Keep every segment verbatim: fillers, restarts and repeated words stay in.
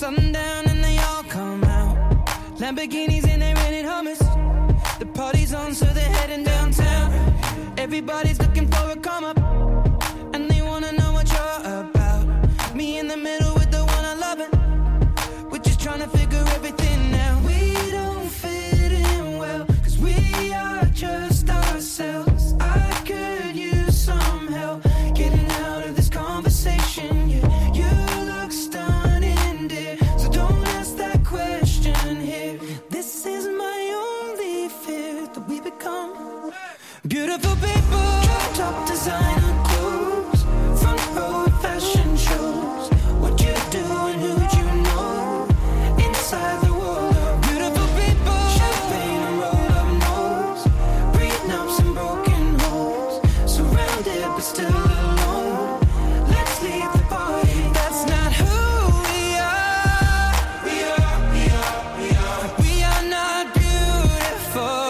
sundown and they all come out. Lamborghinis and they rented hummus. The party's on, so they're heading downtown. Everybody's looking for a come up, and they wanna know what you're about. Me in the middle with the one I love it. We're just trying to figure everything out. We don't fit in well, cause we are just ourselves. I could use some help getting out of this conversation. Yeah, you look stunning, dear, so don't ask that question here. This is my only fear, that we become beautiful people. Top designer clothes, front row fashion shows. What you do and who'd you know? Inside the world of beautiful people. Champagne and roll up nose, prenups and broken homes. Surrounded but still alone. Let's leave the party. That's not who we are. We are, we are, we are. We are not beautiful.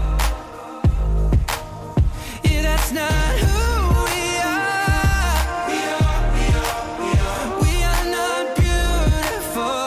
Yeah, that's not who we are. We are, we are, we are. We are not beautiful.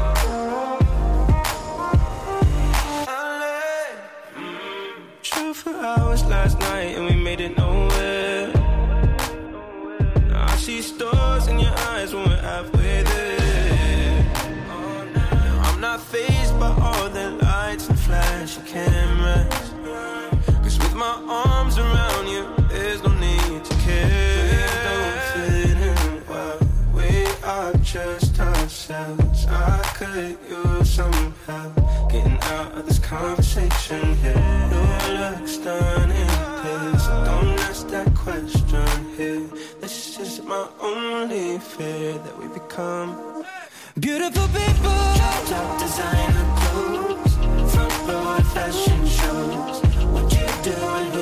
Drove for hours last night and we made it nowhere. Now I see stars in your eyes when we're halfway there. Now I'm not fazed by all the lights and flashy cameras, cause with my arms around you, there's no need to care. We don't fit in well, we are just ourselves. I could use some help getting out of this conversation here. You look stunning, please, so don't ask that question here. This is my only fear, that we become beautiful people. Top designer clothes, front row fashion shows. What you do and